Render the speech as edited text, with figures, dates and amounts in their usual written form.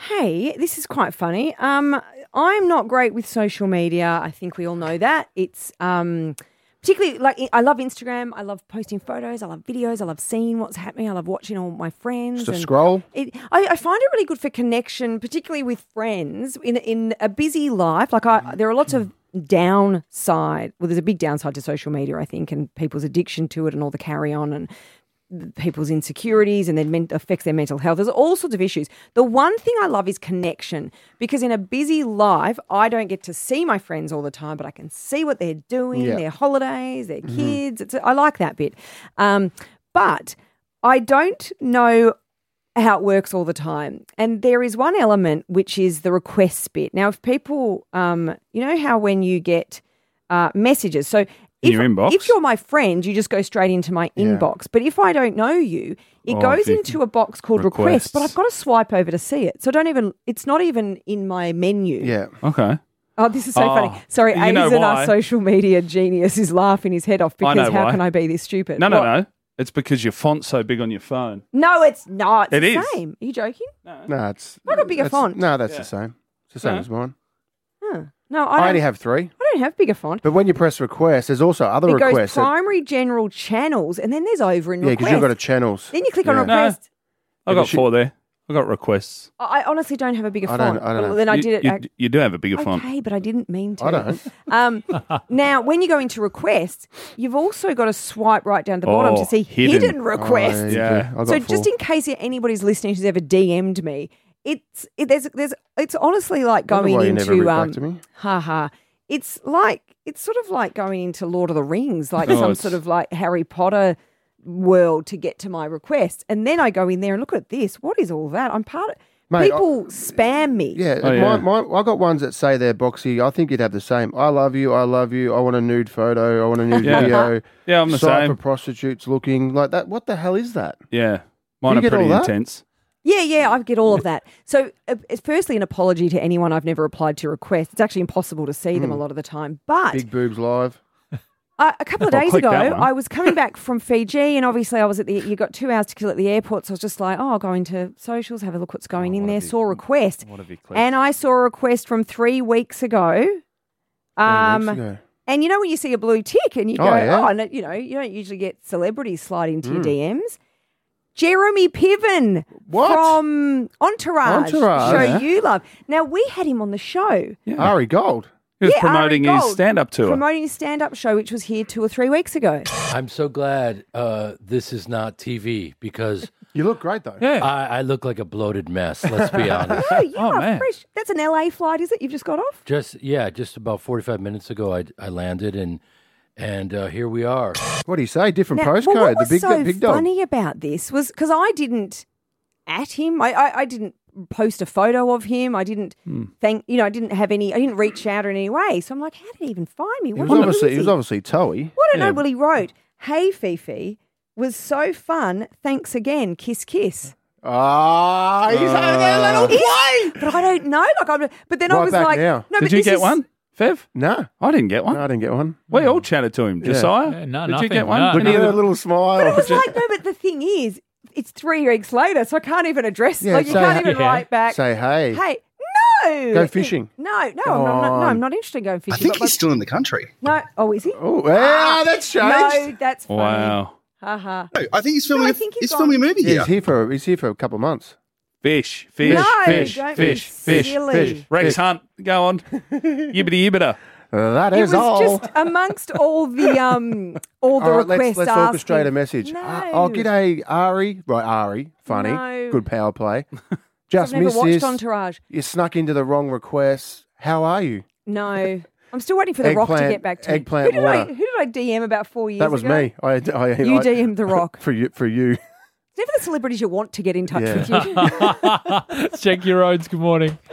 Hey, this is quite funny. I'm not great with social media. I think we all know that. It's particularly like I love Instagram. I love posting photos. I love videos. I love seeing what's happening. I love watching all my friends. Just a scroll. I find it really good for connection, particularly with friends in a busy life. Like there are lots of downside. Well, there's a big downside to social media, I think, and people's addiction to it and all the carry on and people's insecurities and then affects their mental health. There's all sorts of issues. The one thing I love is connection, because in a busy life, I don't get to see my friends all the time, but I can see what they're doing, their holidays, their kids. I like that bit. But I don't know how it works all the time. And there is one element, which is the requests bit. Now, if people, you know how when you get messages, so in your inbox? If you're my friend, you just go straight into my inbox. But if I don't know you, it goes into a box called requests, but I've got to swipe over to see it. So it's not even in my menu. Yeah. Okay. Oh, this is so funny. Sorry, Aizen, our social media genius, is laughing his head off because how can I be this stupid? No. It's because your font's so big on your phone. No, it's not. It's the is. same. Are you joking? No, it's... I've got a bigger font. No, that's the same. It's the same as mine. Huh. No, I only have 3. I don't have bigger font. But when you press request, there's also other requests. It goes primary, general, channels, and then there's over in request. Yeah, because you've got a channels. Then you click on request. No, I got 4 there. I got requests. I honestly don't have a bigger font. I don't know. Then I did it. You do have a bigger font. Okay, but I didn't mean to. I don't. Now, when you go into requests, you've also got to swipe right down at the bottom to see hidden requests. So just in case anybody's listening who's ever DM'd me, it's honestly like going into it's sort of like going into Lord of the Rings, like some sort of like Harry Potter world to get to my request. And then I go in there and look at this. What is all that? I'm part of... Mate, people spam me. Yeah, I got ones that say they're boxy. I think you'd have the same. I love you. I want a nude photo. I want a nude video. Yeah, I'm the same. For prostitutes looking like that. What the hell is that? Yeah, mine are pretty intense. Yeah, I get all of that. So, firstly, an apology to anyone I've never replied to requests. It's actually impossible to see them a lot of the time. But Big Boobs Live. A couple of days ago, I was coming back from Fiji, and obviously I was you got 2 hours to kill at the airport, so I was just like, I'll go into socials, have a look what's going in there, saw a request. And I saw a request from 3 weeks ago. And you know when you see a blue tick and you go, you don't usually get celebrities slide into your DMs. Jeremy Piven from Entourage. Show you love. Now, we had him on the show. Yeah. Ari Gold. He was promoting his stand-up tour. Promoting his stand-up show, which was here 2 or 3 weeks ago. I'm so glad this is not TV because... You look great, though. Yeah. I look like a bloated mess, let's be honest. No, you are fresh. That's an LA flight, is it? You've just got off? Just about 45 minutes ago, I landed and here we are. What do you say? Different postcode. What was big dog. funny about this was because I didn't at him. I didn't post a photo of him. I didn't I didn't reach out in any way. So I'm like, how did he even find me? He was obviously toey. Well, I don't know. Well, he wrote, "Hey Fifi, was so fun. Thanks again. Kiss, kiss." He's having a little play. But I don't know. But then I was like, now. No. Did you get one, Fev? No, I didn't get one. No, I didn't get one. We all chatted to him. Josiah, did you get one? No, Look at that little smile. But it was like, no. But the thing is, it's 3 weeks later, so I can't even address. Yeah, you can't even write back. Say hey. Hey, no. Go fishing. No, I'm not interested in going fishing. I think he's still in the country. No. Oh, is he? Oh, that's changed. No, that's funny. Wow. Ha. No, I think he's filming. He's filming a movie here. He's here for a couple of months. Fish. Don't be silly. Rex Hunt, go on. Yibbity yibbita. That It is was all. just amongst all the requests. Let's orchestrate a message. No. G'day, Ari. Right, Ari. Funny. No. Good power play. Just I've never missed watched this. Entourage. You snuck into the wrong request. How are you? No. I'm still waiting for The Rock to get back to me. Eggplant Who water. did I DM about 4 years ago? That was me. I DM'd The Rock. For you. It's never the celebrities you want to get in touch with you. Check your roads. Good morning.